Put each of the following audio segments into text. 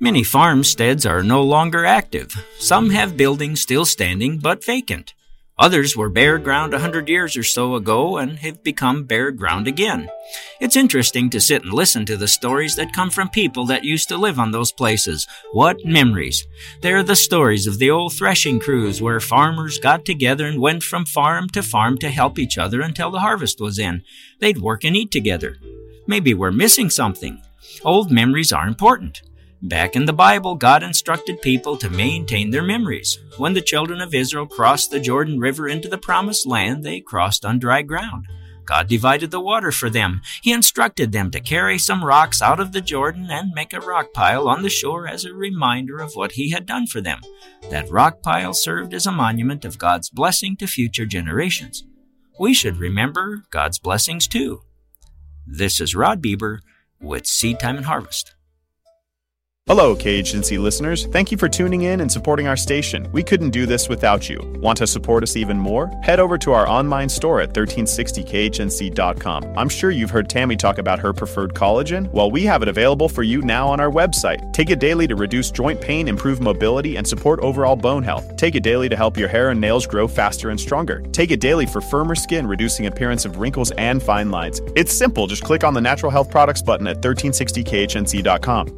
Many farmsteads are no longer active. Some have buildings still standing but vacant. Others were bare ground 100 years or so ago and have become bare ground again. It's interesting to sit and listen to the stories that come from people that used to live on those places. What memories! They're the stories of the old threshing crews where farmers got together and went from farm to help each other until the harvest was in. They'd work and eat together. Maybe we're missing something. Old memories are important. Back in the Bible, God instructed people to maintain their memories. When the children of Israel crossed the Jordan River into the Promised Land, they crossed on dry ground. God divided the water for them. He instructed them to carry some rocks out of the Jordan and make a rock pile on the shore as a reminder of what He had done for them. That rock pile served as a monument of God's blessing to future generations. We should remember God's blessings too. This is Rod Bieber with Seed Time and Harvest. Hello, KHNC listeners. Thank you for tuning in and supporting our station. We couldn't do this without you. Want to support us even more? Head over to our online store at 1360khnc.com. I'm sure you've heard Tammy talk about her preferred collagen. Well, we have it available for you now on our website. Take it daily to reduce joint pain, improve mobility, and support overall bone health. Take it daily to help your hair and nails grow faster and stronger. Take it daily for firmer skin, reducing appearance of wrinkles and fine lines. It's simple. Just click on the Natural Health Products button at 1360khnc.com.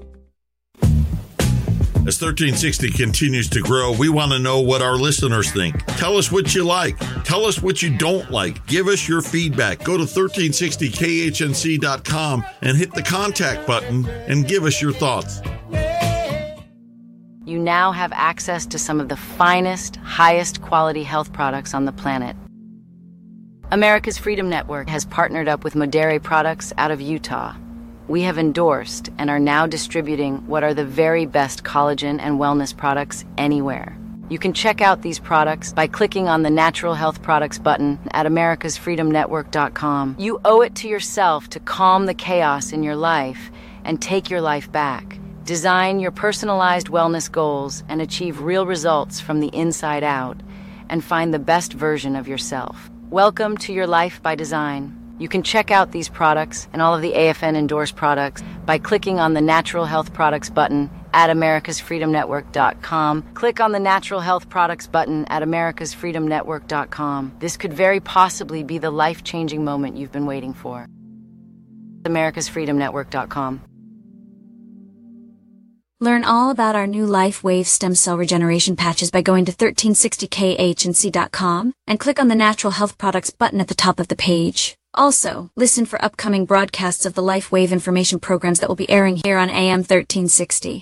As 1360 continues to grow, we want to know what our listeners think. Tell us what you like. Tell us what you don't like. Give us your feedback. Go to 1360khnc.com and hit the contact button and give us your thoughts. You now have access to some of the finest, highest quality health products on the planet. America's Freedom Network has partnered up with Modere Products out of Utah. We have endorsed and are now distributing what are the very best collagen and wellness products anywhere. You can check out these products by clicking on the Natural Health Products button at americasfreedomnetwork.com. You owe it to yourself to calm the chaos in your life and take your life back. Design your personalized wellness goals and achieve real results from the inside out, and find the best version of yourself. Welcome to your life by design. You can check out these products and all of the AFN endorsed products by clicking on the Natural Health Products button at americasfreedomnetwork.com. Click on the Natural Health Products button at americasfreedomnetwork.com. This could very possibly be the life-changing moment you've been waiting for. americasfreedomnetwork.com. Learn all about our new LifeWave stem cell regeneration patches by going to 1360khnc.com and click on the Natural Health Products button at the top of the page. Also, listen for upcoming broadcasts of the LifeWave information programs that will be airing here on AM 1360.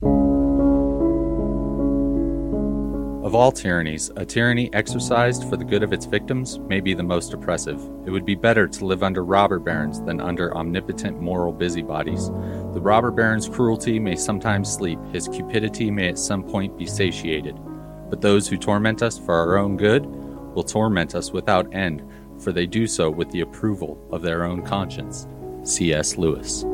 Of all tyrannies, a tyranny exercised for the good of its victims may be the most oppressive. It would be better to live under robber barons than under omnipotent moral busybodies. The robber baron's cruelty may sometimes sleep, his cupidity may at some point be satiated. But those who torment us for our own good will torment us without end, for they do so with the approval of their own conscience. C.S. Lewis.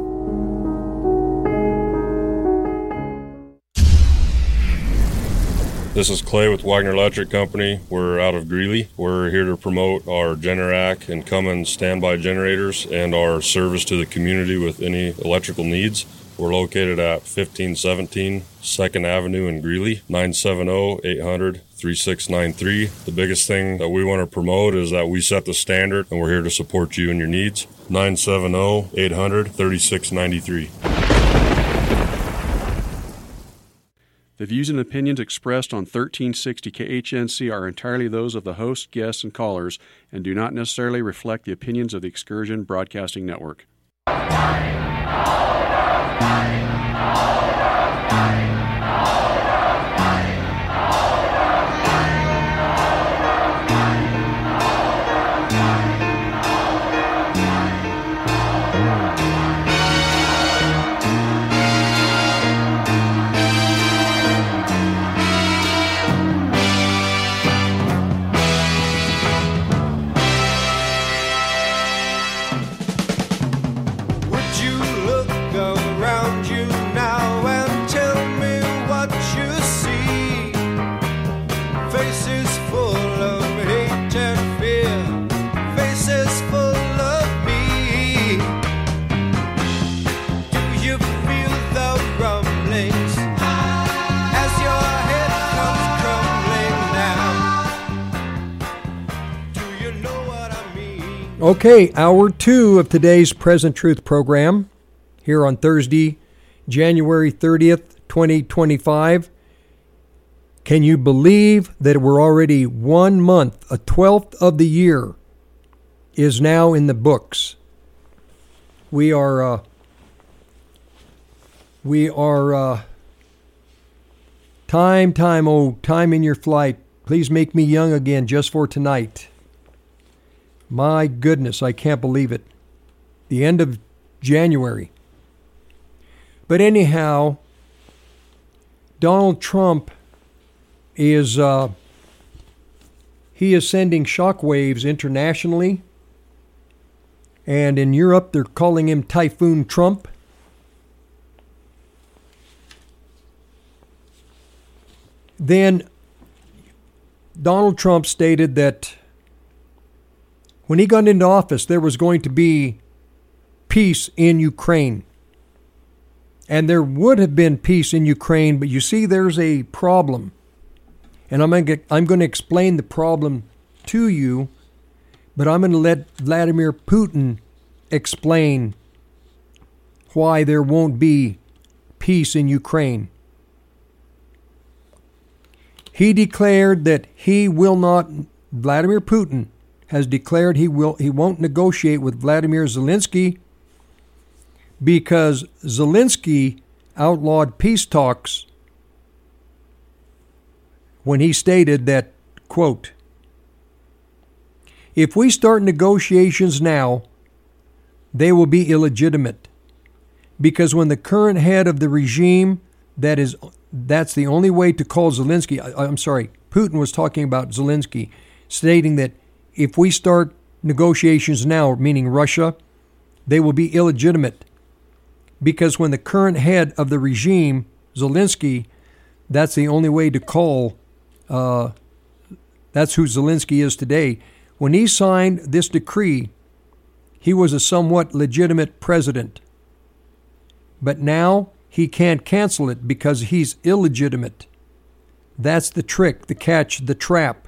This is Clay with Wagner Electric Company. We're out of Greeley. We're here to promote our Generac and Cummins standby generators and our service to the community with any electrical needs. We're located at 1517 2nd Avenue in Greeley, 970-800-3693. The biggest thing that we want to promote is that we set the standard, and we're here to support you and your needs. 970-800-3693. The views and opinions expressed on 1360 KHNC are entirely those of the host, guests, and callers, and do not necessarily reflect the opinions of the Excursion Broadcasting Network. Would you look around Okay, hour 2 of today's Present Truth program here on Thursday, January 30th, 2025. Can you believe that we're already 1 month, a 12th of the year is now in the books? We are time in your flight. Please make me young again just for tonight. My goodness, I can't believe it. The end of January. But anyhow, Donald Trump is sending shockwaves internationally. And in Europe, they're calling him Typhoon Trump. Then Donald Trump stated that when he got into office, there was going to be peace in Ukraine. And there would have been peace in Ukraine, but you see, there's a problem. And I'm going to explain the problem to you, but I'm going to let Vladimir Putin explain why there won't be peace in Ukraine. He declared that Vladimir Putin has declared he won't negotiate with Vladimir Zelensky because Zelensky outlawed peace talks when he stated that, quote, "If we start negotiations now, they will be illegitimate, because when the current head of the regime, that's the only way to call Zelensky." I'm sorry, Putin was talking about Zelensky, stating that if we start negotiations now, meaning Russia, they will be illegitimate, because when the current head of the regime, Zelensky, that's the only way to call. That's who Zelensky is today. When he signed this decree, he was a somewhat legitimate president. But now he can't cancel it because he's illegitimate. That's the trick, the catch, the trap.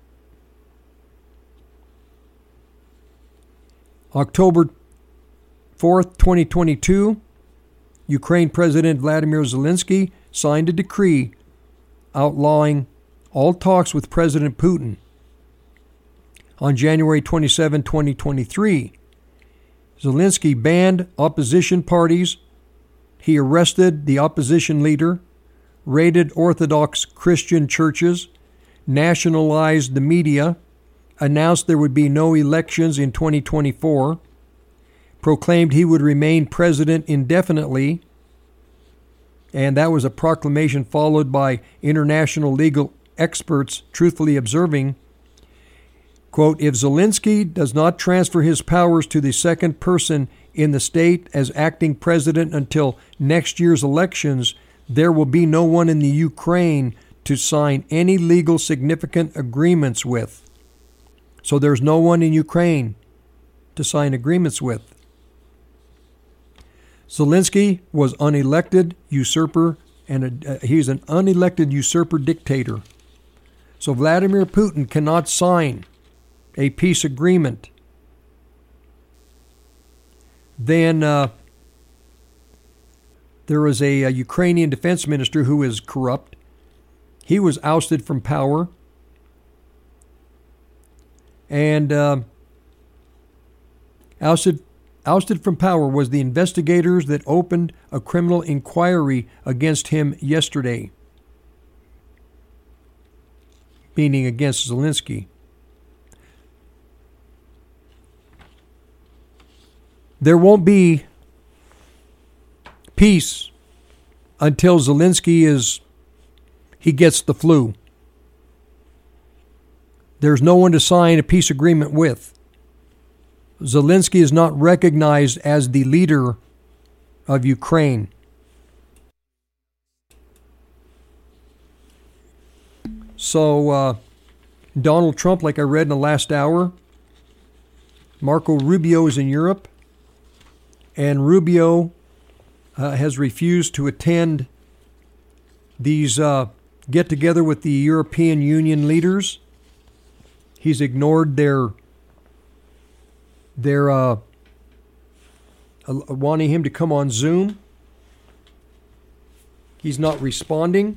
October 4th, 2022, Ukraine President Vladimir Zelensky signed a decree outlawing all talks with President Putin. On January 27, 2023, Zelensky banned opposition parties. He arrested the opposition leader, raided Orthodox Christian churches, nationalized the media, announced there would be no elections in 2024, proclaimed he would remain president indefinitely, and that was a proclamation followed by international legal experts truthfully observing, quote, "If Zelensky does not transfer his powers to the second person in the state as acting president until next year's elections, there will be no one in the Ukraine to sign any legal significant agreements with." So there's no one in Ukraine to sign agreements with. Zelensky was unelected usurper, and he's an unelected usurper dictator. So Vladimir Putin cannot sign a peace agreement. Then there was a Ukrainian defense minister who is corrupt. He was ousted from power. And ousted from power was the investigators that opened a criminal inquiry against him yesterday, meaning against Zelensky. There won't be peace until Zelensky gets the flu. There's no one to sign a peace agreement with. Zelensky is not recognized as the leader of Ukraine. So Donald Trump, like I read in the last hour, Marco Rubio is in Europe, and Rubio has refused to attend these get-together with the European Union leaders. He's ignored their They're wanting him to come on Zoom. He's not responding.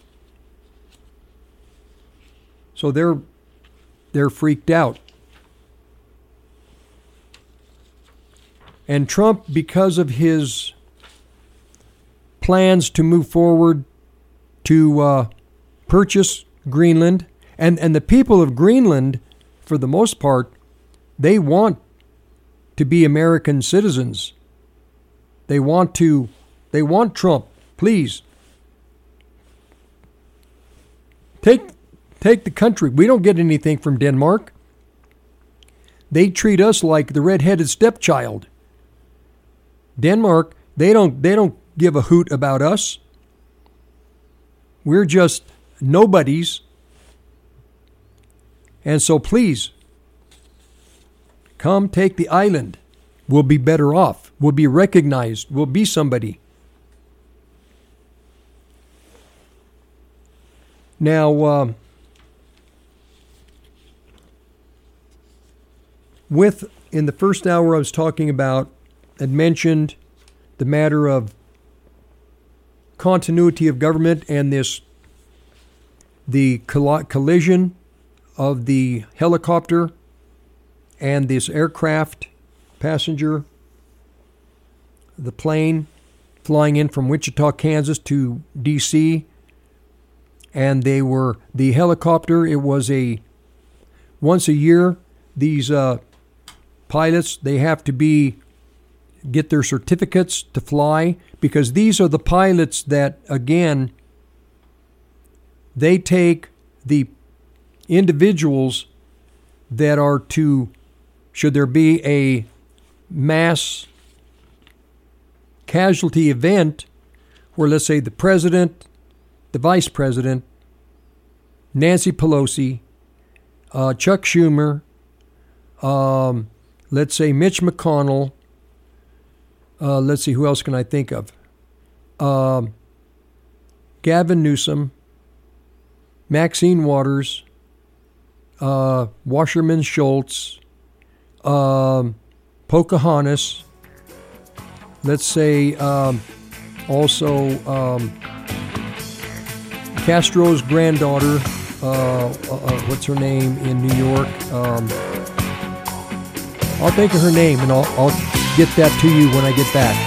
So they're freaked out. And Trump, because of his plans to move forward to purchase Greenland, and the people of Greenland, for the most part, they want to be American citizens. They want Trump. Please take the country. We don't get anything from Denmark. They treat us like the red-headed stepchild. Denmark, they don't give a hoot about us. We're just nobodies. And so please, come take the island. We'll be better off. We'll be recognized. We'll be somebody. Now, in the first hour I was talking about, had mentioned the matter of continuity of government and the collision of the helicopter and this aircraft passenger, the plane flying in from Wichita, Kansas to D.C., and the helicopter, it was once a year, these pilots, they have to get their certificates to fly, because these are the pilots that, again, they take the individuals that are should there be a mass casualty event where, let's say, the president, the vice president, Nancy Pelosi, Chuck Schumer, let's say Mitch McConnell, let's see, who else can I think of? Gavin Newsom, Maxine Waters, Wasserman Schultz, Pocahontas, let's say also Castro's granddaughter, what's her name in New York? I'll think of her name and I'll get that to you when I get back.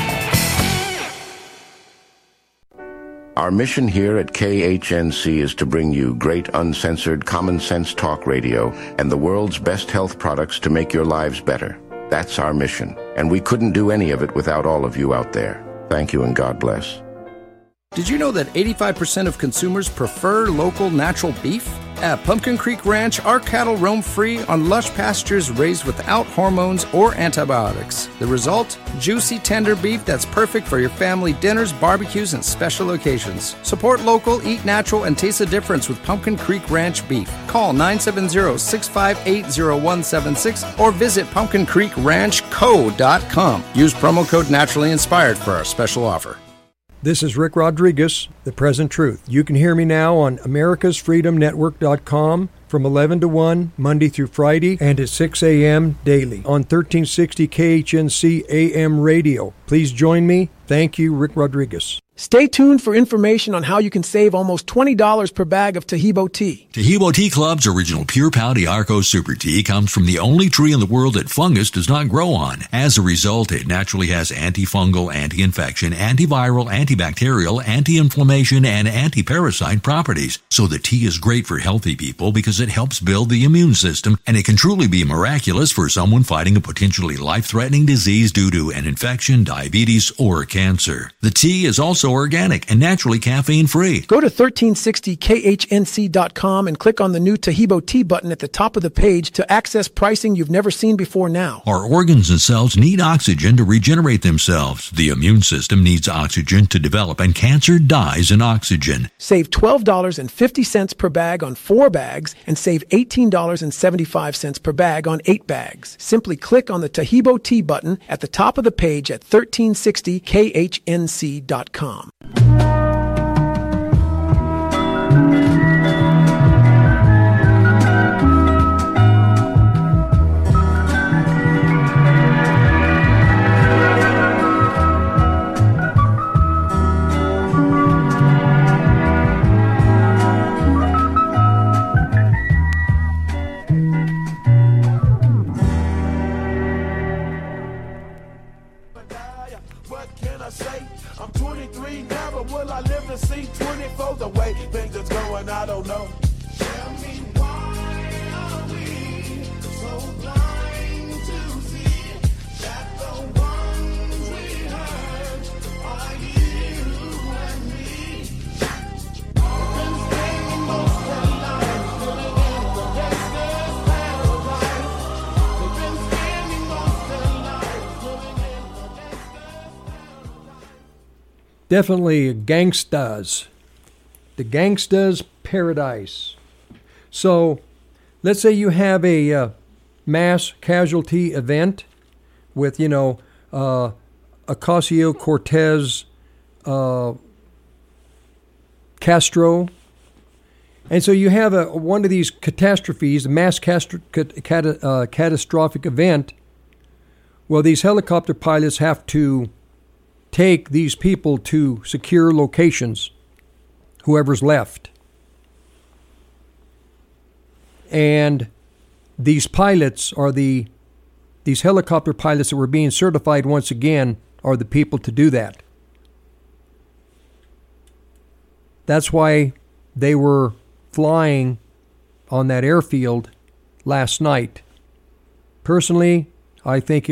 Our mission here at KHNC is to bring you great uncensored common sense talk radio and the world's best health products to make your lives better. That's our mission, and we couldn't do any of it without all of you out there. Thank you and God bless. Did you know that 85% of consumers prefer local natural beef? At Pumpkin Creek Ranch, our cattle roam free on lush pastures raised without hormones or antibiotics. The result? Juicy, tender beef that's perfect for your family dinners, barbecues, and special occasions. Support local, eat natural, and taste the difference with Pumpkin Creek Ranch beef. Call 970-658-0176 or visit pumpkincreekranchco.com. Use promo code Naturally Inspired for our special offer. This is Rick Rodriguez, The Present Truth. You can hear me now on americasfreedomnetwork.com from 11 to 1, Monday through Friday, and at 6 a.m. daily on 1360 KHNC AM radio. Please join me. Thank you, Rick Rodriguez. Stay tuned for information on how you can save almost $20 per bag of Tahibo tea. Tahibo Tea Club's original Pure Pau Arco Super Tea comes from the only tree in the world that fungus does not grow on. As a result, it naturally has antifungal, anti-infection, antiviral, antibacterial, anti-inflammation, and anti-parasite properties. So the tea is great for healthy people because it helps build the immune system, and it can truly be miraculous for someone fighting a potentially life-threatening disease due to an infection, diabetes, or cancer. The tea is also organic and naturally caffeine-free. Go to 1360khnc.com and click on the new Tahibo tea button at the top of the page to access pricing you've never seen before now. Our organs and cells need oxygen to regenerate themselves. The immune system needs oxygen to develop, and cancer dies in oxygen. Save $12.50 per bag on 4 bags and save $18.75 per bag on 8 bags. Simply click on the Tahibo tea button at the top of the page at 1360khnc.com. free. Never will I live to see 24. The way things are going, I don't know. Tell me why are we so blind to see that the ones we hurt are you and me? Been spending most of their lives living in the gangster's paradise. They've been spending most of their lives living in the gangster's paradise. Definitely gangstas. The gangsta's paradise. So, let's say you have a mass casualty event with, Ocasio-Cortez, Castro. And so you have one of these catastrophes, a mass catastrophic event. Well, these helicopter pilots have to take these people to secure locations, whoever's left. And these pilots are these helicopter pilots that were being certified once again are the people to do that. That's why they were flying on that airfield last night. Personally, I think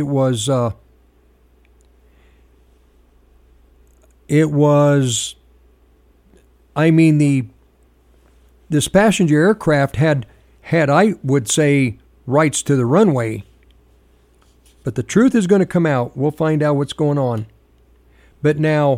this passenger aircraft had, I would say, rights to the runway. But the truth is going to come out. We'll find out what's going on. But now,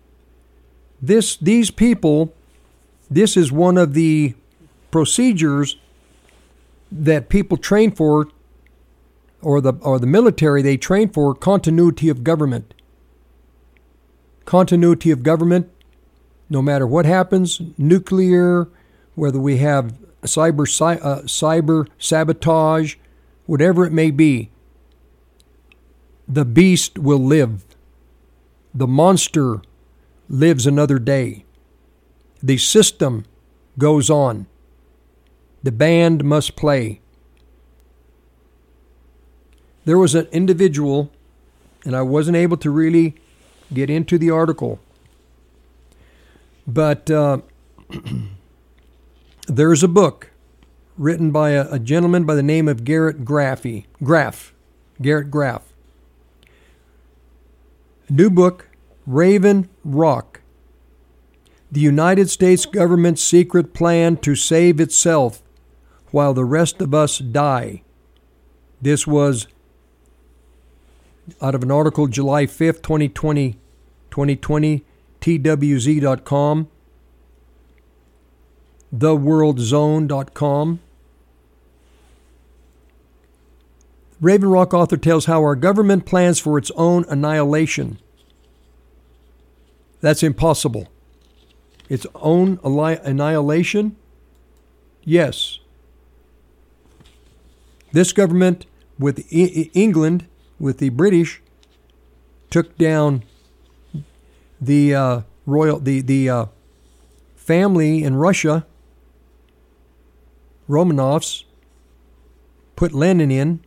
these people, this is one of the procedures that people train for, or the military, they train for continuity of government. Continuity of government, no matter what happens, nuclear, whether we have cyber sabotage, whatever it may be, the beast will live. The monster lives another day. The system goes on. The band must play. There was an individual, and I wasn't able to really get into the article, but there's a book written by a gentleman by the name of Garrett Graff. Garrett Graff. New book, Raven Rock. The United States government's secret plan to save itself while the rest of us die. This was out of an article July 5th, 2020, TWZ.com, theworldzone.com. Raven Rock author tells how our government plans for its own annihilation. That's impossible. Its own annihilation? Yes. This government with England, with the British, took down the family in Russia, Romanovs, put Lenin in,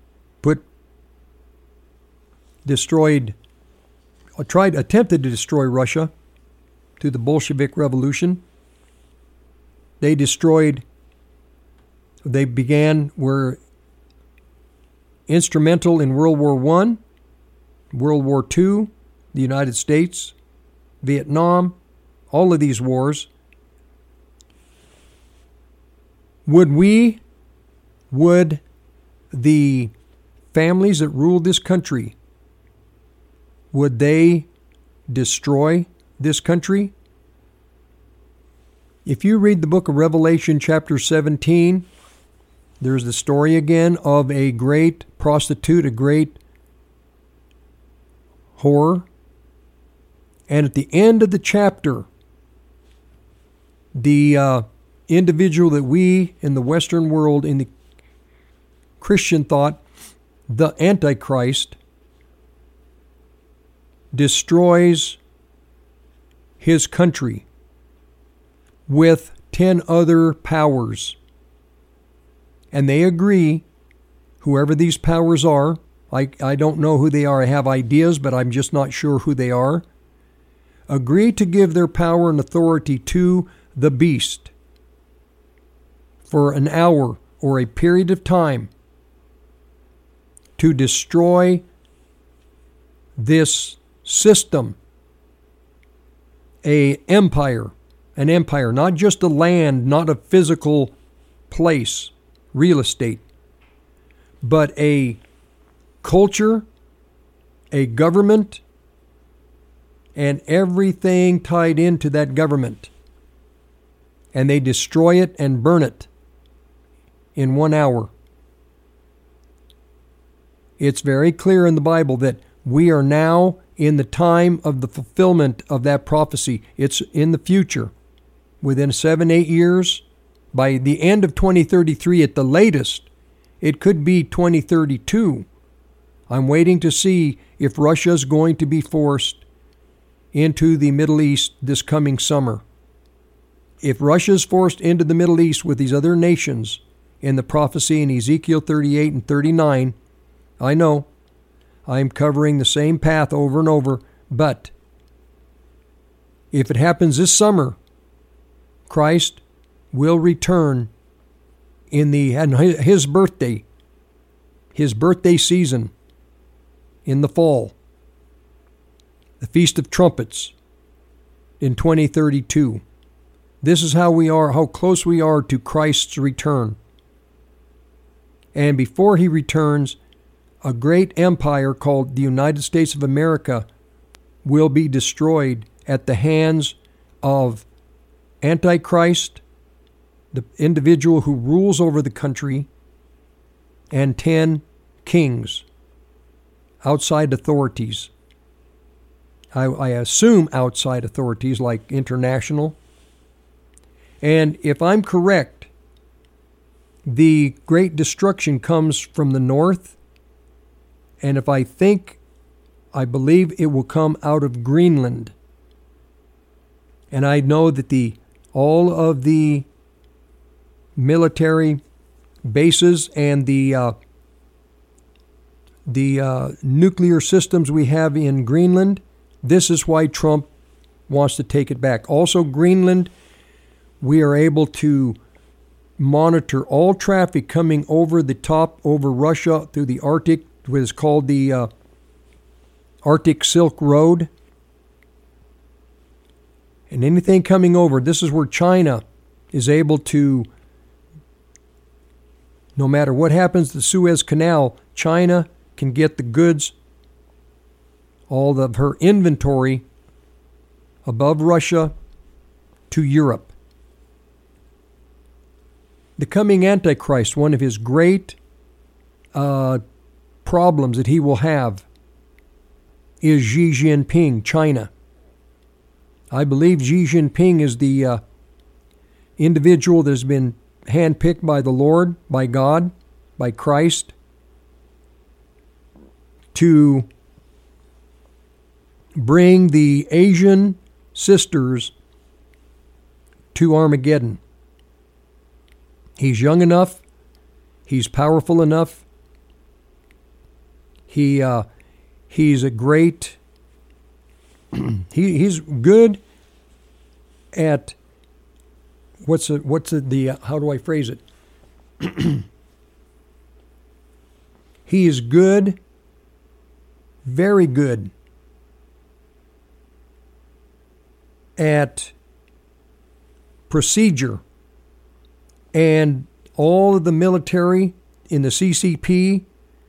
attempted to destroy Russia through the Bolshevik Revolution. Were instrumental in World War I, World War II, the United States, Vietnam, all of these wars. Would the families that ruled this country, would they destroy this country? If you read the book of Revelation chapter 17, there's the story again of a great prostitute, a great whore. And at the end of the chapter, the individual that we in the Western world, in the Christian thought, the Antichrist, destroys his country with 10 other powers. And they agree, whoever these powers are, I don't know who they are. I have ideas, but I'm just not sure who they are, agree to give their power and authority to the beast for an hour or a period of time to destroy this system, an empire, not just a land, not a physical place, real estate, but a culture, a government, and everything tied into that government. And they destroy it and burn it in 1 hour. It's very clear in the Bible that we are now in the time of the fulfillment of that prophecy. It's in the future. Within 7-8 years, by the end of 2033 at the latest, it could be 2032. I'm waiting to see if Russia's going to be forced into the Middle East this coming summer. If Russia's forced into the Middle East with these other nations in the prophecy in Ezekiel 38 and 39, I know I'm covering the same path over and over, but if it happens this summer, Christ will return in his birthday season in the fall, the Feast of Trumpets in 2032. This is how close we are to Christ's return. And before he returns, a great empire called the United States of America will be destroyed at the hands of Antichrist, the individual who rules over the country, and 10 kings, outside authorities. I assume outside authorities like international. And if I'm correct, the great destruction comes from the north. And if I believe it will come out of Greenland. And I know that all of the military bases and the nuclear systems we have in Greenland, this is why Trump wants to take it back. Also, Greenland, we are able to monitor all traffic coming over the top, over Russia, through the Arctic, what is called the Arctic Silk Road. And anything coming over, this is where China is able to, no matter what happens to the Suez Canal, China can get the goods, all of her inventory above Russia to Europe. The coming Antichrist, one of his great problems that he will have is Xi Jinping, China. I believe Xi Jinping is the individual that has been handpicked by the Lord, by God, by Christ, to bring the Asian sisters to Armageddon. He's young enough. He's powerful enough. He's a great. He's good at how do I phrase it? He is good, very good at procedure, and all of the military in the CCP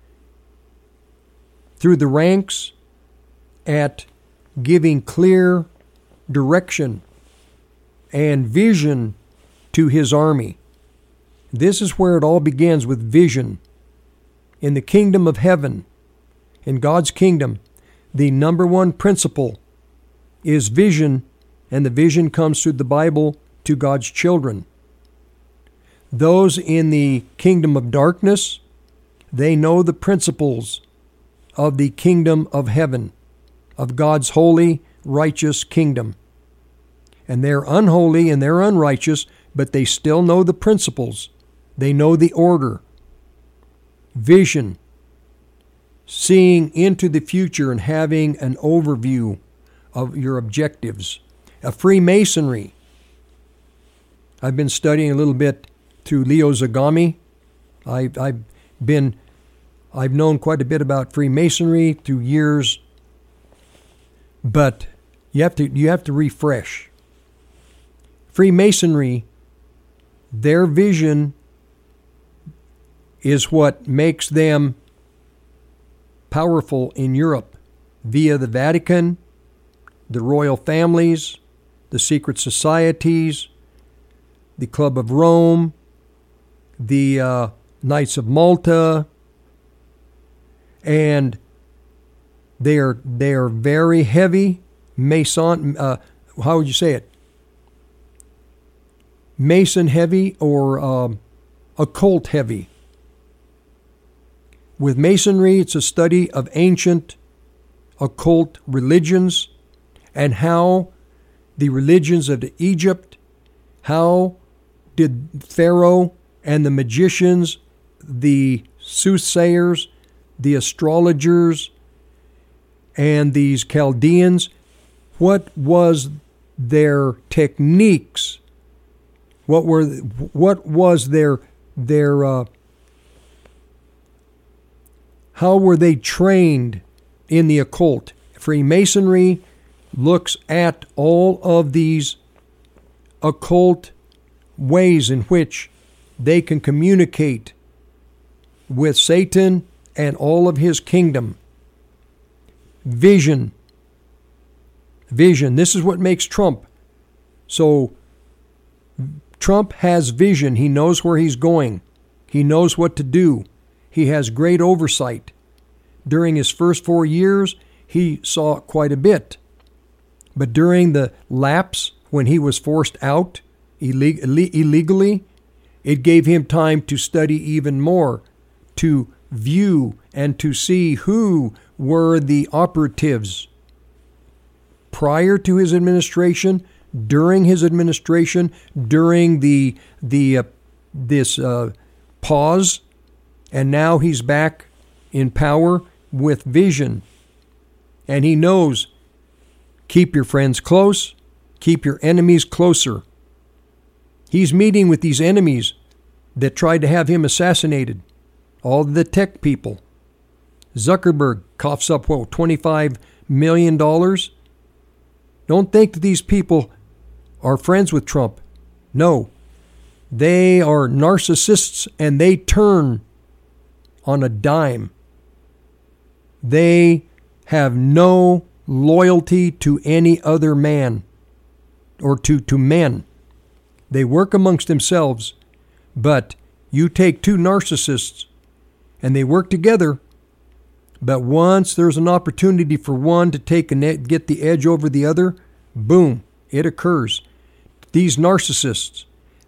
through the ranks at giving clear direction and vision to his army. This is where it all begins, with vision. In the kingdom of heaven, in God's kingdom, the number one principle is vision, and the vision comes through the Bible to God's children. Those in the kingdom of darkness, they know the principles of the kingdom of heaven, of God's holy, righteous kingdom. And they're unholy and they're unrighteous, but they still know the principles. They know the order. Vision, seeing into the future and having an overview of your objectives. Freemasonry. I've been studying a little bit through Leo Zagami. I've known quite a bit about Freemasonry through years, but you have to refresh. Freemasonry, their vision is what makes them powerful in Europe via the Vatican, the royal families, the secret societies, the Club of Rome, the Knights of Malta, and they are very heavy Mason. How would you say it? Mason heavy or occult heavy. With Masonry, it's a study of ancient occult religions and how the religions of Egypt, how did Pharaoh and the magicians, the soothsayers, the astrologers, and these Chaldeans, what was their techniques? What was their how were they trained in the occult? Freemasonry looks at all of these occult ways in which they can communicate with Satan and all of his kingdom. Vision. This is what makes Trump. So Trump has vision. He knows where he's going. He knows what to do. He has great oversight. During his first 4 years, he saw quite a bit. But during the lapse, when he was forced out illegally, it gave him time to study even more, to view and to see who were the operatives prior to his administration, during his administration, during this pause, and now he's back in power with vision. And he knows, keep your friends close, keep your enemies closer. He's meeting with these enemies that tried to have him assassinated. All the tech people. Zuckerberg coughs up, $25 million? Don't think that these people are friends with Trump. No. They are narcissists and they turn on a dime. They have no loyalty to any other man or to men. They work amongst themselves, but you take two narcissists and they work together, but once there's an opportunity for one to get the edge over the other, boom, it occurs. These narcissists,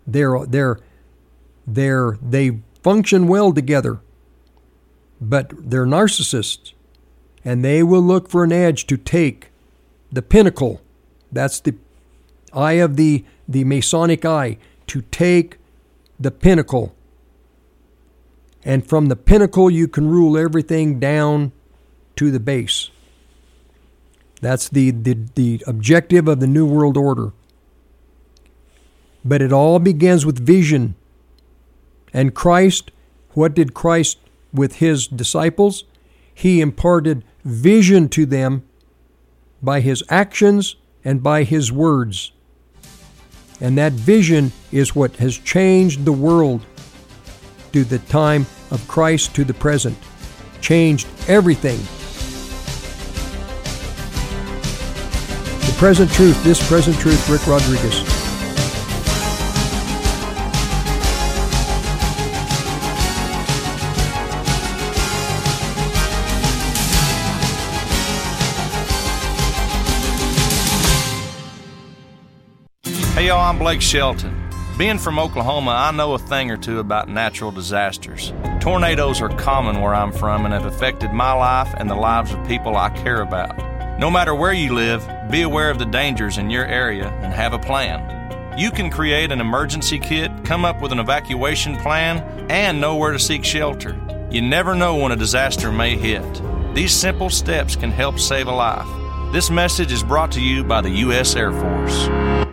they function well together, but they're narcissists, and they will look for an edge to take the pinnacle. That's the eye of the Masonic eye, to take the pinnacle. And from the pinnacle, you can rule everything down to the base. That's the objective of the New World Order. But it all begins with vision. And Christ, what did Christ with his disciples? He imparted vision to them by his actions and by his words. And that vision is what has changed the world through the time of Christ to the present. Changed everything. The Present Truth, This Present Truth, Rick Rodriguez. Hey y'all, I'm Blake Shelton. Being from Oklahoma, I know a thing or two about natural disasters. Tornadoes are common where I'm from and have affected my life and the lives of people I care about. No matter where you live, be aware of the dangers in your area and have a plan. You can create an emergency kit, come up with an evacuation plan, and know where to seek shelter. You never know when a disaster may hit. These simple steps can help save a life. This message is brought to you by the U.S. Air Force.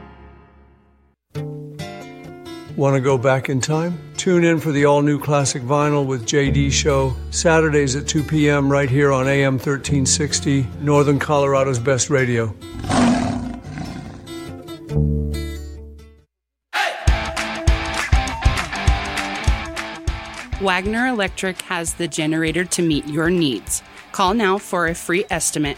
Want to go back in time? Tune in for the all-new Classic Vinyl with J.D. Show, Saturdays at 2 p.m. right here on AM 1360, Northern Colorado's best radio. Wagner Electric has the generator to meet your needs. Call now for a free estimate,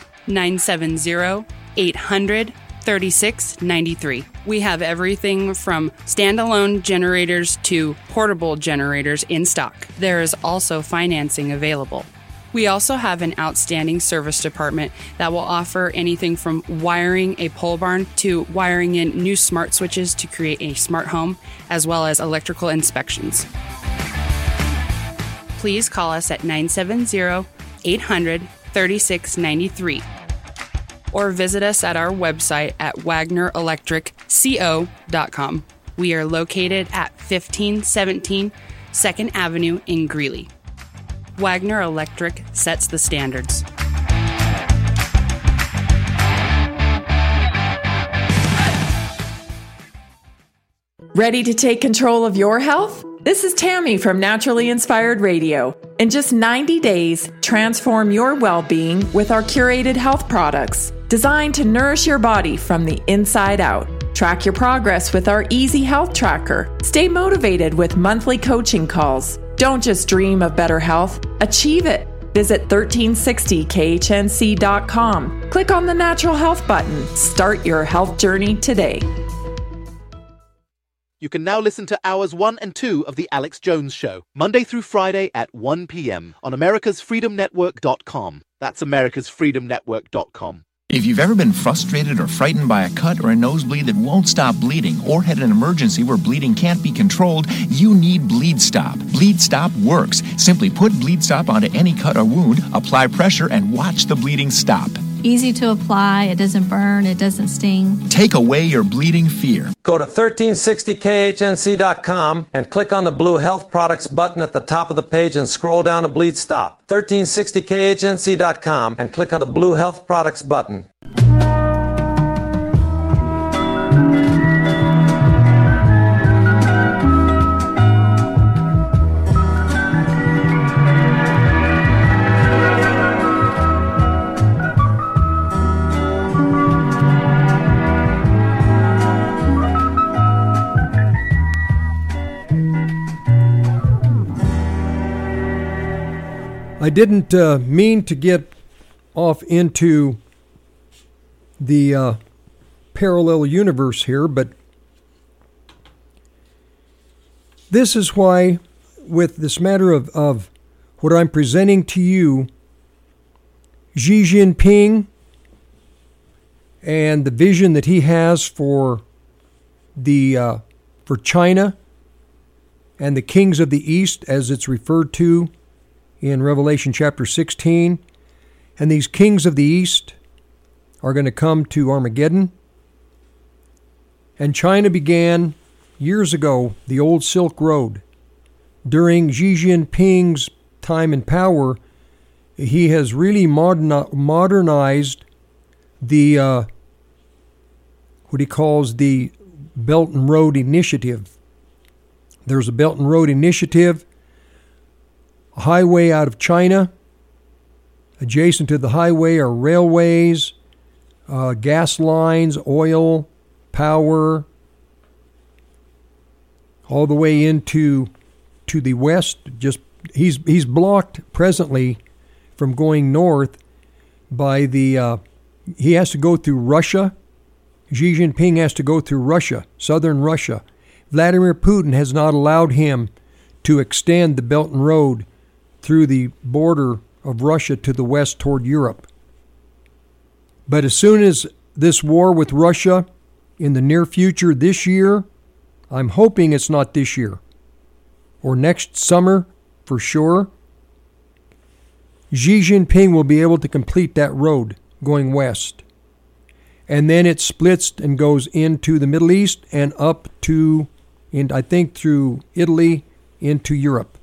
970-800-3693. We have everything from standalone generators to portable generators in stock. There is also financing available. We also have an outstanding service department that will offer anything from wiring a pole barn to wiring in new smart switches to create a smart home, as well as electrical inspections. Please call us at 970-800-3693 or visit us at our website at wagnerelectricco.com. We are located at 1517 2nd Avenue in Greeley. Wagner Electric sets the standards. Ready to take control of your health? This is Tammy from Naturally Inspired Radio. In just 90 days, transform your well-being with our curated health products, designed to nourish your body from the inside out. Track your progress with our Easy Health Tracker. Stay motivated with monthly coaching calls. Don't just dream of better health, achieve it. Visit 1360khnc.com. Click on the Natural Health button. Start your health journey today. You can now listen to Hours 1 and 2 of The Alex Jones Show, Monday through Friday at 1 p.m. on americasfreedomnetwork.com. That's americasfreedomnetwork.com. If you've ever been frustrated or frightened by a cut or a nosebleed that won't stop bleeding, or had an emergency where bleeding can't be controlled, you need Bleed Stop. Bleed Stop works. Simply put Bleed Stop onto any cut or wound, apply pressure, and watch the bleeding stop. Easy to apply, it doesn't burn, it doesn't sting. Take away your bleeding fear. Go to 1360khnc.com and click on the blue Health Products button at the top of the page and scroll down to Bleed Stop. 1360khnc.com and click on the blue Health Products button. I didn't mean to get off into the parallel universe here, but this is why, with this matter of what I'm presenting to you, Xi Jinping and the vision that he has for China and the kings of the East, as it's referred to in Revelation chapter 16, and these kings of the East are going to come to Armageddon. And China began years ago the old Silk Road. During Xi Jinping's time in power, he has really modernized the what he calls the Belt and Road Initiative. There's a Belt and Road Initiative, a highway out of China. Adjacent to the highway are railways, gas lines, oil, power, all the way into the west. Just he's blocked presently from going north by the he has to go through Russia. Xi Jinping has to go through Russia, southern Russia. Vladimir Putin has not allowed him to extend the Belt and Road through the border of Russia to the west toward Europe. But as soon as this war with Russia in the near future this year, I'm hoping it's not this year, or next summer for sure, Xi Jinping will be able to complete that road going west. And then it splits and goes into the Middle East and up to, I think through Italy, into Europe.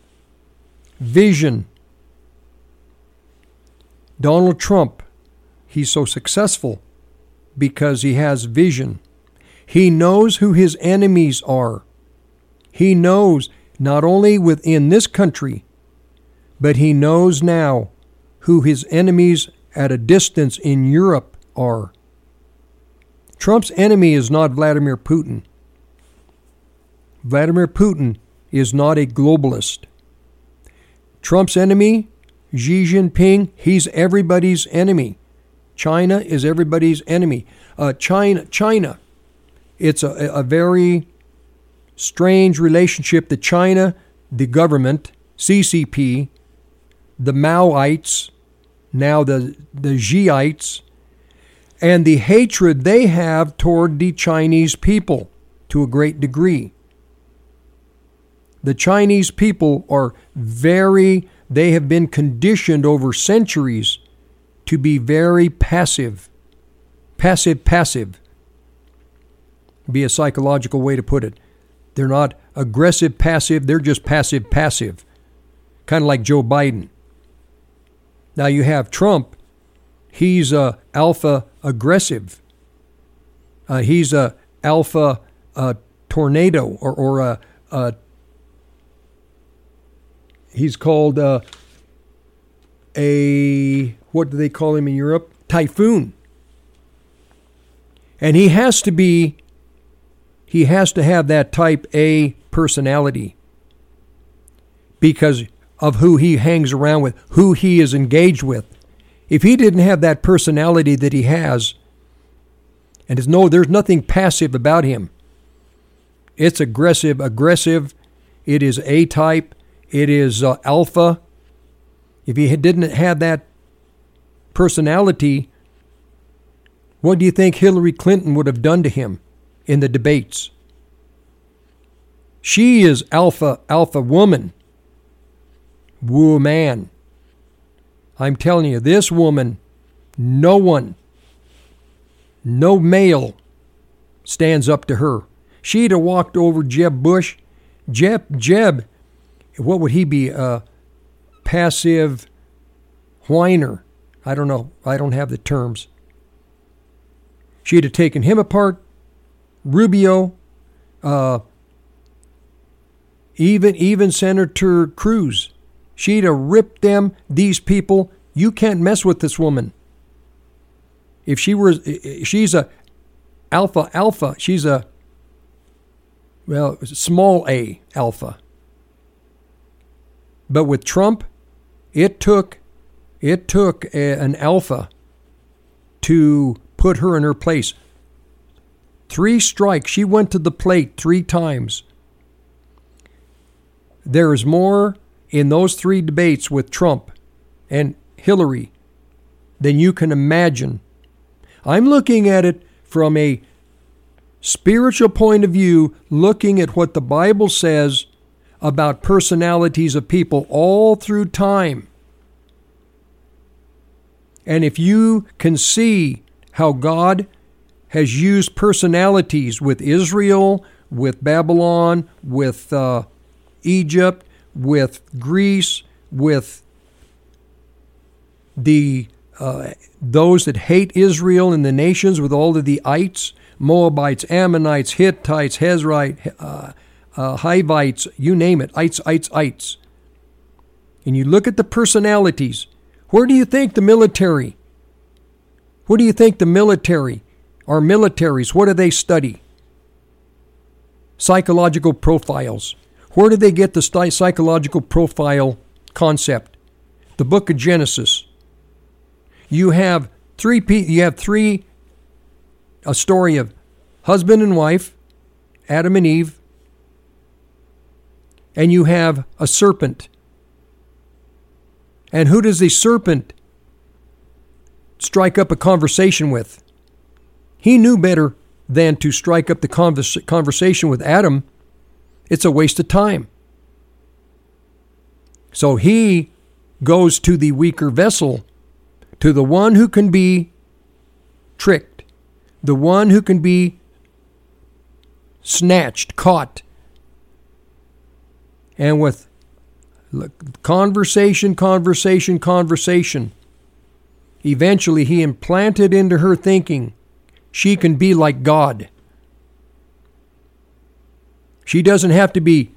Vision. Donald Trump, he's so successful? Because he has vision. He knows who his enemies are. He knows not only within this country, but he knows now who his enemies at a distance in Europe are. Trump's enemy is not Vladimir Putin. Vladimir Putin is not a globalist. Trump's enemy, Xi Jinping, he's everybody's enemy. China is everybody's enemy. China, it's a very strange relationship that China, the government, CCP, the Maoites, now the Xiites, and the hatred they have toward the Chinese people to a great degree. The Chinese people are they have been conditioned over centuries to be very passive. Passive. Be a psychological way to put it. They're not aggressive passive, they're just passive. Kind of like Joe Biden. Now you have Trump. He's alpha aggressive. He's a alpha tornado or he's called what do they call him in Europe? Typhoon. And he has to have that type A personality because of who he hangs around with, who he is engaged with. If he didn't have that personality that he has, and there's nothing passive about him. It's aggressive. It is A-type. It is alpha. If he didn't have that personality, what do you think Hillary Clinton would have done to him in the debates? She is alpha woman. Woman. I'm telling you, this woman, no male stands up to her. She'd have walked over Jeb Bush. Jeb, what would he be? Passive whiner. I don't know. I don't have the terms. She'd have taken him apart. Rubio, even Senator Cruz. She'd have ripped them, these people. You can't mess with this woman. If she's a alpha. She's a, small a alpha. But with Trump, it took an alpha to put her in her place. 3 strikes. She went to the plate 3 times. There is more in those 3 debates with Trump and Hillary than you can imagine. I'm looking at it from a spiritual point of view, looking at what the Bible says about personalities of people all through time. And if you can see how God has used personalities with Israel, with Babylon, with Egypt, with Greece, with the those that hate Israel and the nations, with all of the ites, Moabites, Ammonites, Hittites, Hezrites, Hivites, you name it, ites. And you look at the personalities. Where do you think the military? What do you think the military, our militaries, what do they study? Psychological profiles. Where did they get the psychological profile concept? The book of Genesis. You have a story of husband and wife, Adam and Eve, and you have a serpent. And who does the serpent strike up a conversation with? He knew better than to strike up the conversation with Adam. It's a waste of time. So he goes to the weaker vessel, to the one who can be tricked, the one who can be snatched, caught. And with conversation, Eventually, he implanted into her thinking she can be like God. She doesn't have to be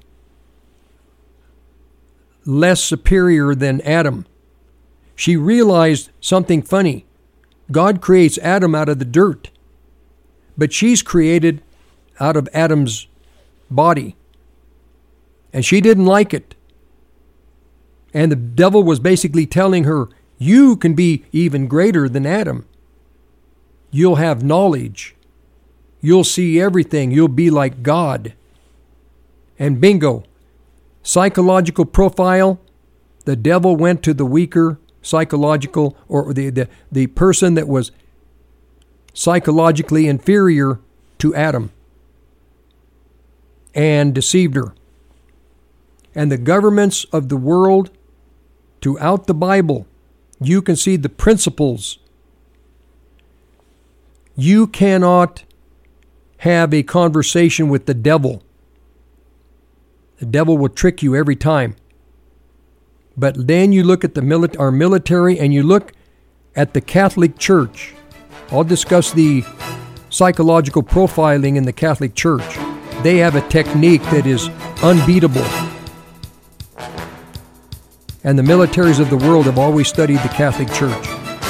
less superior than Adam. She realized something funny. God creates Adam out of the dirt, but she's created out of Adam's body. And she didn't like it. And the devil was basically telling her, you can be even greater than Adam. You'll have knowledge. You'll see everything. You'll be like God. And bingo, psychological profile, the devil went to the weaker psychological, or the person that was psychologically inferior to Adam, and deceived her. And the governments of the world, throughout the Bible, you can see the principles. You cannot have a conversation with the devil. The devil will trick you every time. But then you look at our military, and you look at the Catholic Church. I'll discuss the psychological profiling in the Catholic Church. They have a technique that is unbeatable. And the militaries of the world have always studied the Catholic Church.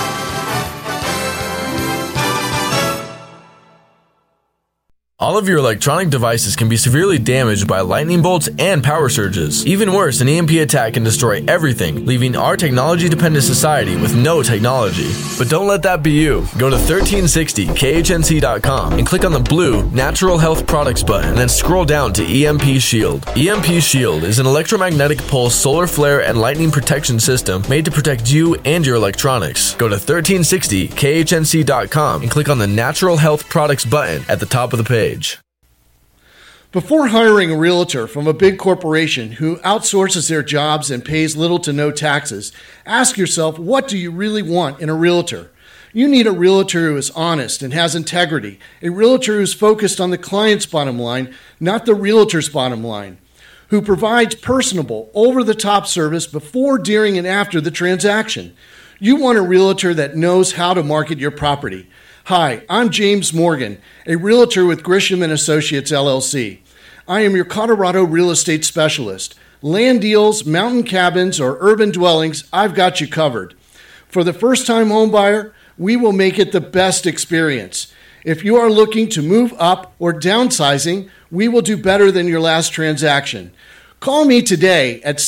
All of your electronic devices can be severely damaged by lightning bolts and power surges. Even worse, an EMP attack can destroy everything, leaving our technology-dependent society with no technology. But don't let that be you. Go to 1360khnc.com and click on the blue Natural Health Products button, and then scroll down to EMP Shield. EMP Shield is an electromagnetic pulse solar flare and lightning protection system made to protect you and your electronics. Go to 1360khnc.com and click on the Natural Health Products button at the top of the page. Before hiring a realtor from a big corporation who outsources their jobs and pays little to no taxes, ask yourself, what do you really want in a realtor? You need a realtor who is honest and has integrity, a realtor who's focused on the client's bottom line, not the realtor's bottom line, who provides personable, over-the-top service before, during, and after the transaction. You want a realtor that knows how to market your property. Hi, I'm James Morgan, a realtor with Grisham & Associates, LLC. I am your Colorado real estate specialist. Land deals, mountain cabins, or urban dwellings, I've got you covered. For the first-time home buyer, we will make it the best experience. If you are looking to move up or downsizing, we will do better than your last transaction. Call me today at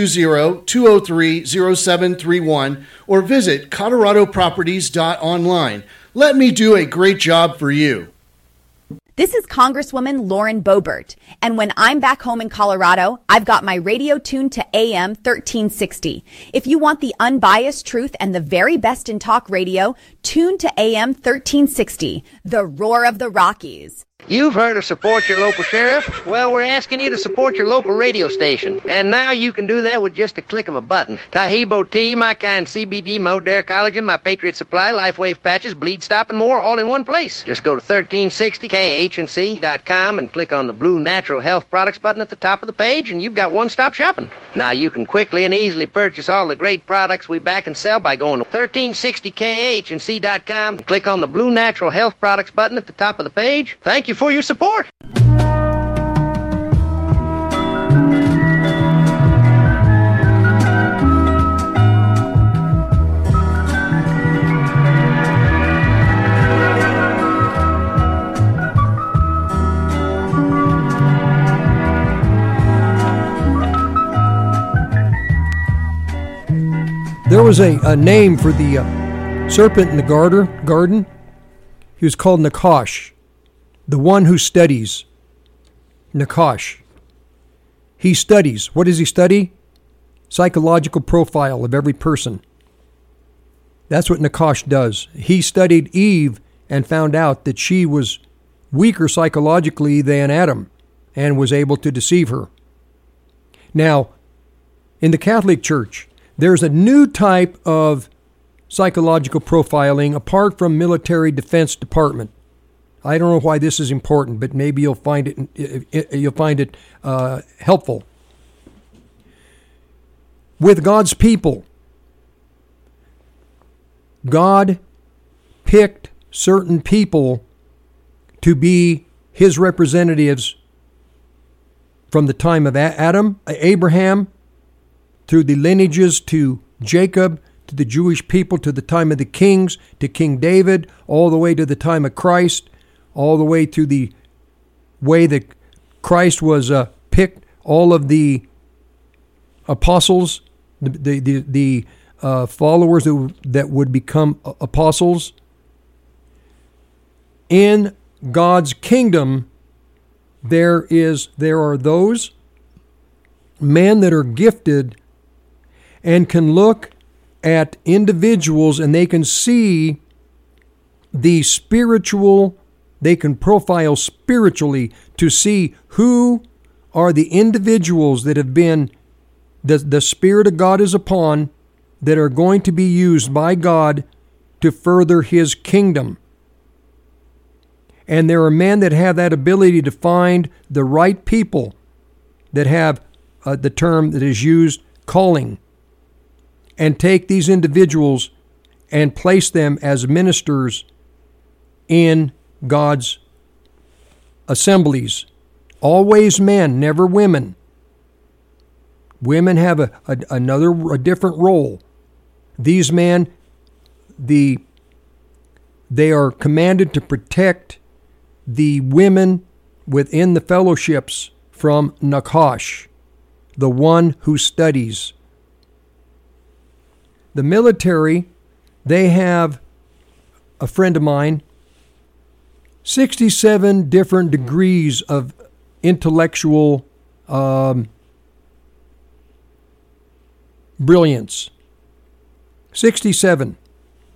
720-203-0731 or visit coloradoproperties.online. Let me do a great job for you. This is Congresswoman Lauren Boebert, and when I'm back home in Colorado, I've got my radio tuned to AM 1360. If you want the unbiased truth and the very best in talk radio, tune to AM 1360, the roar of the Rockies. You've heard of support your local sheriff? Well, we're asking you to support your local radio station. And now you can do that with just a click of a button. Tahibo tea, my kind CBD, Modere collagen, my Patriot Supply, LifeWave patches, Bleed Stop, and more, all in one place. Just go to 1360khnc.com and click on the blue Natural Health Products button at the top of the page, and you've got one-stop shopping. Now you can quickly and easily purchase all the great products we back and sell by going to 1360khnc.com and click on the blue Natural Health Products button at the top of the page. Thank you for your support. There was a name for the serpent in the garden. He was called Nakash. The one who studies. Nakash. He studies. What does he study? Psychological profile of every person. That's what Nakash does. He studied Eve and found out that she was weaker psychologically than Adam and was able to deceive her. Now, in the Catholic Church, there's a new type of psychological profiling apart from military defense department. I don't know why this is important, but maybe you'll find it helpful. With God's people, God picked certain people to be his representatives from the time of Abraham, through the lineages to Jacob, to the Jewish people, to the time of the kings, to King David, all the way to the time of Christ, all the way through the way that Christ was picked, all of the apostles, the followers that would become apostles. In God's kingdom, there are those men that are gifted and can look at individuals and they can see the spiritual, they can profile spiritually to see who are the individuals that have been, the Spirit of God is upon, that are going to be used by God to further his kingdom. And there are men that have that ability to find the right people that have the term that is used, calling, and take these individuals and place them as ministers in God's assemblies. Always men, never women. Women have a different role. These men, they are commanded to protect the women within the fellowships from Nakash, the one who studies. The military, they have, a friend of mine, 67 different degrees of intellectual brilliance. 67.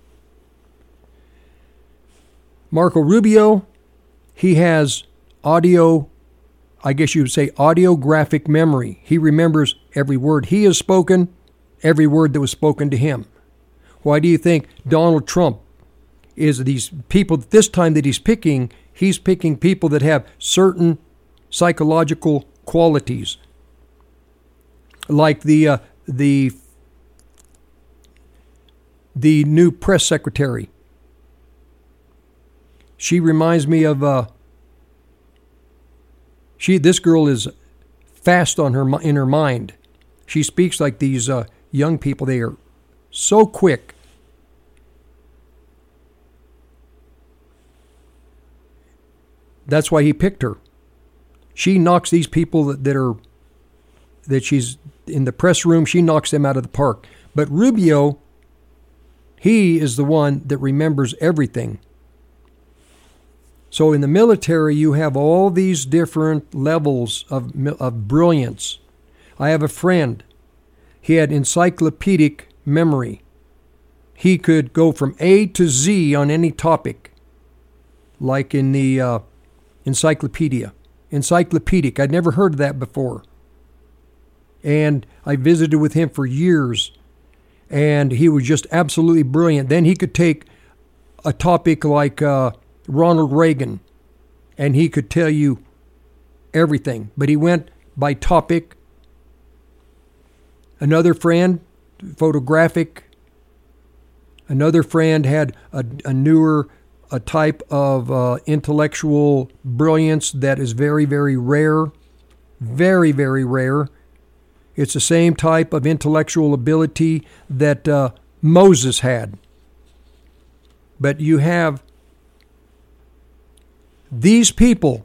Marco Rubio, he has audio, I guess you would say audiographic memory. He remembers every word he has spoken, every word that was spoken to him. Why do you think Donald Trump is these people, this time that he's picking people that have certain psychological qualities? Like the new press secretary. She reminds me of this girl is fast in her mind. She speaks like these young people. They are so quick. That's why he picked her. She knocks these people that she's in the press room, she knocks them out of the park. But Rubio, he is the one that remembers everything. So in the military, you have all these different levels of brilliance. I have a friend. He had encyclopedic memory. He could go from A to Z on any topic, like in the encyclopedia. Encyclopedic. I'd never heard of that before. And I visited with him for years, and he was just absolutely brilliant. Then he could take a topic like Ronald Reagan, and he could tell you everything. But he went by topic. Another friend, photographic. Another friend had a newer type of intellectual brilliance that is very, very rare. Very, very rare. It's the same type of intellectual ability that Moses had. But you have these people,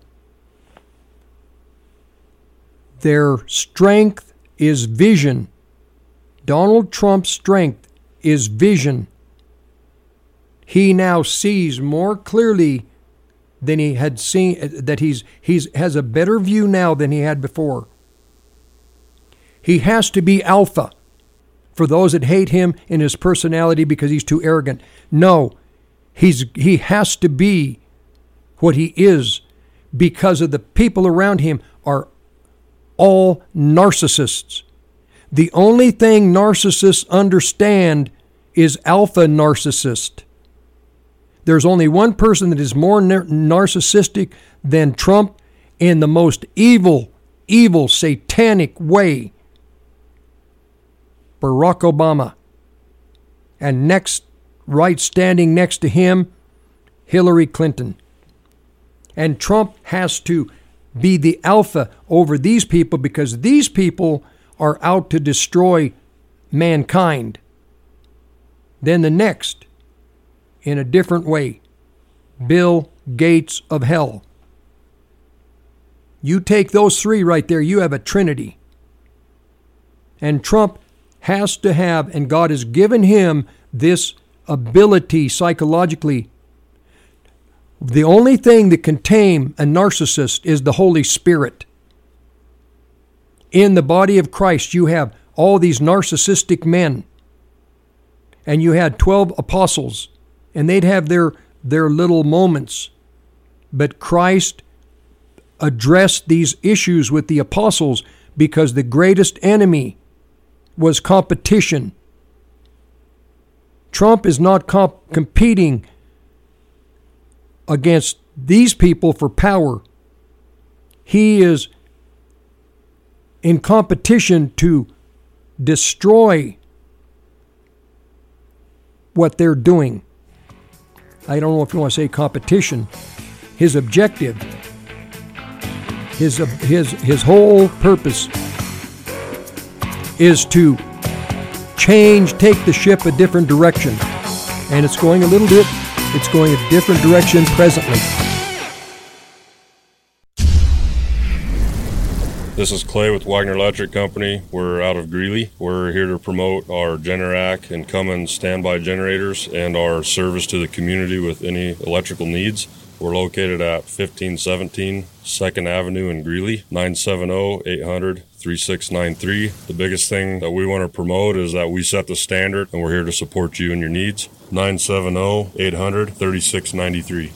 their strength is vision. Donald Trump's strength is vision. He now sees more clearly than he had seen, that he has a better view now than he had before. He has to be alpha for those that hate him in his personality because he's too arrogant. No, he has to be what he is because of the people around him are all narcissists. The only thing narcissists understand is alpha narcissist. There's only one person that is more narcissistic than Trump in the most evil, satanic way. Barack Obama. And next right standing next to him, Hillary Clinton. And Trump has to be the alpha over these people because these people are out to destroy mankind. Then the next, in a different way, Bill Gates of hell. You take those three right there, you have a trinity. And Trump has to have, and God has given him this ability psychologically. The only thing that can tame a narcissist is the Holy Spirit. In the body of Christ, you have all these narcissistic men. And you had 12 apostles, and they'd have their little moments. But Christ addressed these issues with the apostles because the greatest enemy was competition. Trump is not competing against these people for power. He is in competition to destroy what they're doing. I don't know if you want to say competition. His objective, his whole purpose is to take the ship a different direction. And it's going a different direction presently. This is Clay with Wagner Electric Company. We're out of Greeley. We're here to promote our Generac and Cummins standby generators and our service to the community with any electrical needs. We're located at 1517 2nd Avenue in Greeley, 970-800-3693. The biggest thing that we want to promote is that we set the standard, and we're here to support you and your needs. 970-800-3693.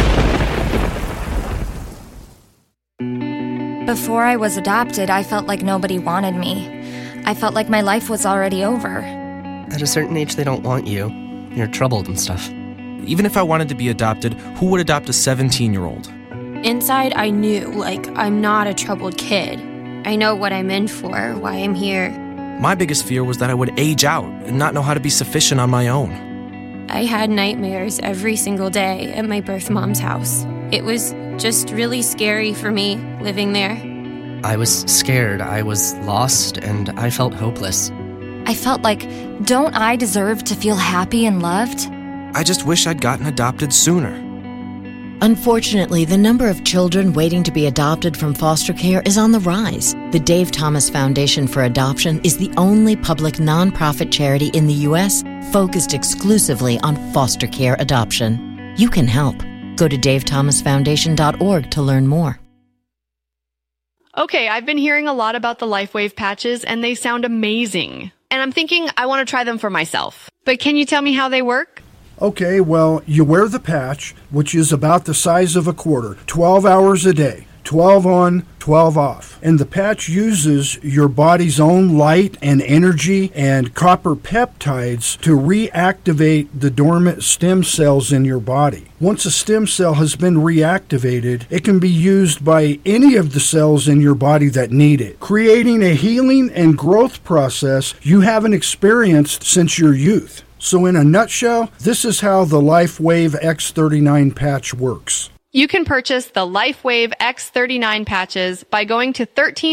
Before I was adopted, I felt like nobody wanted me. I felt like my life was already over. At a certain age, they don't want you. You're troubled and stuff. Even if I wanted to be adopted, who would adopt a 17-year-old? Inside, I knew, I'm not a troubled kid. I know what I'm in for, why I'm here. My biggest fear was that I would age out and not know how to be sufficient on my own. I had nightmares every single day at my birth mom's house. It was just really scary for me living there. I was scared, I was lost, and I felt hopeless. I felt like, don't I deserve to feel happy and loved? I just wish I'd gotten adopted sooner. Unfortunately, the number of children waiting to be adopted from foster care is on the rise. The Dave Thomas Foundation for Adoption is the only public nonprofit charity in the U.S. focused exclusively on foster care adoption. You can help. Go to davethomasfoundation.org to learn more. Okay, I've been hearing a lot about the LifeWave patches, and they sound amazing. And I'm thinking I want to try them for myself. But can you tell me how they work? Okay, well, you wear the patch, which is about the size of a quarter, 12 hours a day, 12 on, 12 off. And the patch uses your body's own light and energy and copper peptides to reactivate the dormant stem cells in your body. Once a stem cell has been reactivated, it can be used by any of the cells in your body that need it, creating a healing and growth process you haven't experienced since your youth. So in a nutshell, this is how the LifeWave X39 patch works. You can purchase the LifeWave X39 patches by going to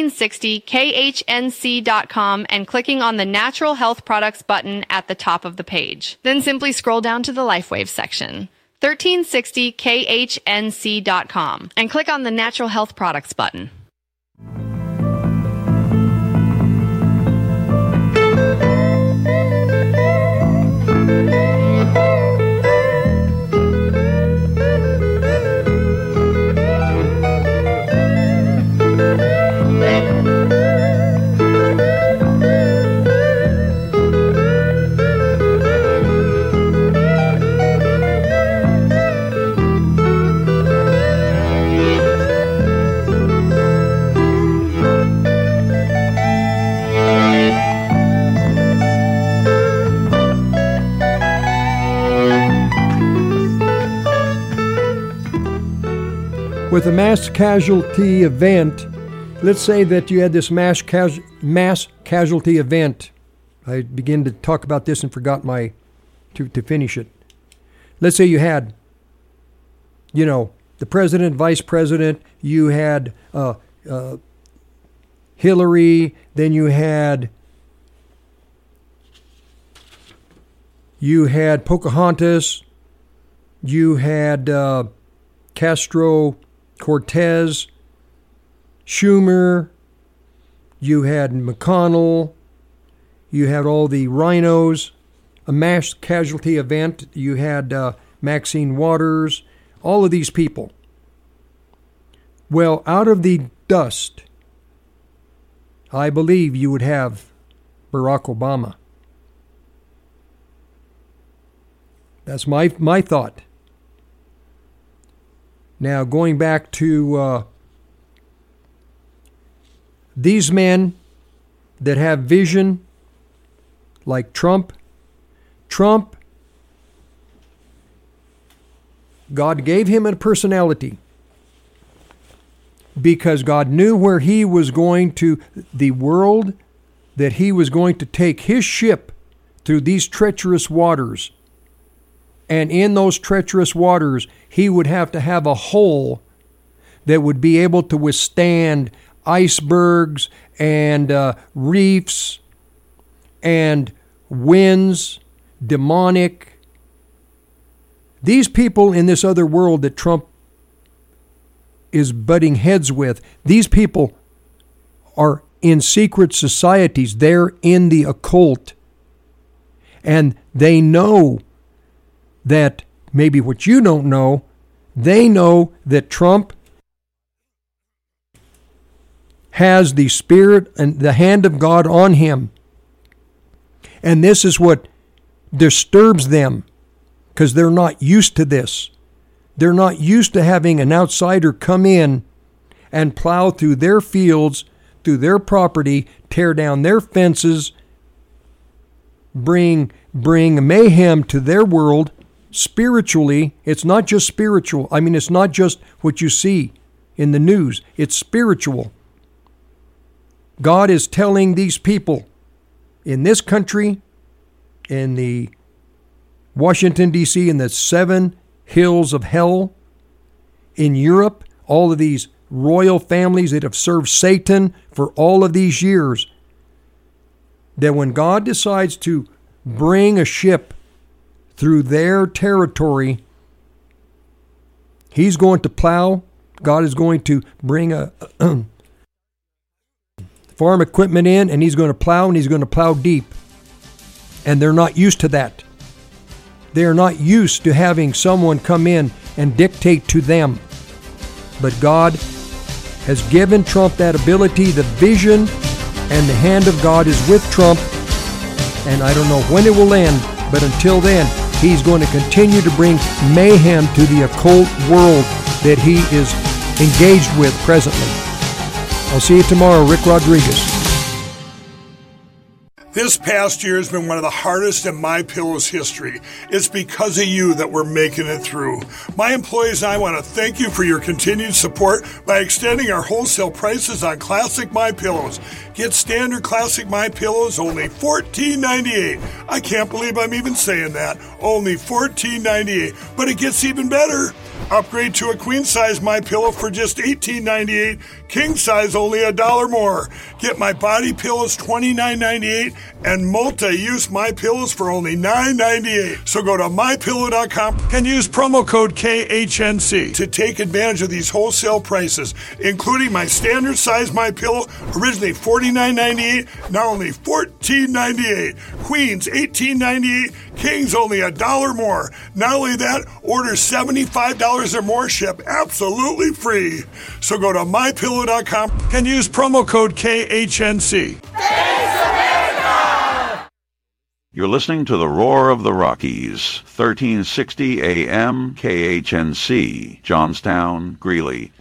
1360khnc.com and clicking on the Natural Health Products button at the top of the page. Then simply scroll down to the LifeWave section. 1360khnc.com and click on the Natural Health Products button. With a mass casualty event, let's say that you had this mass casualty event. I began to talk about this and forgot my to finish it. Let's say you had, the president, vice president, you had Hillary, then you had Pocahontas, you had Castro, Cortez, Schumer, you had McConnell, you had all the rhinos, a mass casualty event, you had Maxine Waters, all of these people. Well, out of the dust, I believe you would have Barack Obama. That's my thought. Now, going back to these men that have vision, like Trump, God gave him a personality because God knew where he was going to, the world that he was going to take his ship through these treacherous waters. And in those treacherous waters, he would have to have a hull that would be able to withstand icebergs and reefs and winds, demonic. These people in this other world that Trump is butting heads with, these people are in secret societies. They're in the occult. And they know that, maybe what you don't know, they know that Trump has the Spirit and the hand of God on him. And this is what disturbs them, because they're not used to this. They're not used to having an outsider come in and plow through their fields, through their property, tear down their fences, bring mayhem to their world. Spiritually, it's not just spiritual. I mean, it's not just what you see in the news. It's spiritual. God is telling these people in this country, in the Washington, D.C., in the 7 hills of hell, in Europe, all of these royal families that have served Satan for all of these years, that when God decides to bring a ship through their territory, he's going to plow. God is going to bring a farm equipment in, and he's going to plow, and he's going to plow deep. And they're not used to that. They are not used to having someone come in and dictate to them. But God has given Trump that ability, the vision, and the hand of God is with Trump. And I don't know when it will end, but until then, he's going to continue to bring mayhem to the occult world that he is engaged with presently. I'll see you tomorrow, Rick Rodriguez. This past year has been one of the hardest in MyPillow's history. It's because of you that we're making it through. My employees and I want to thank you for your continued support by extending our wholesale prices on classic MyPillows. Get standard classic MyPillows only $14.98. I can't believe I'm even saying that. Only $14.98. But it gets even better. Upgrade to a queen size MyPillow for just $18.98. King size only $1 more. Get my body pillows $29.98 and multi-use MyPillows for only $9.98. So go to MyPillow.com and use promo code KHNC to take advantage of these wholesale prices, including my standard size MyPillow, originally $49.98, now only $14.98. Queens $18.98, Kings only $1 more. Not only that, order $75 or more, ship absolutely free. So go to MyPillow.com and use promo code KHNC. You're listening to the Roar of the Rockies, 1360 AM KHNC, Johnstown, Greeley.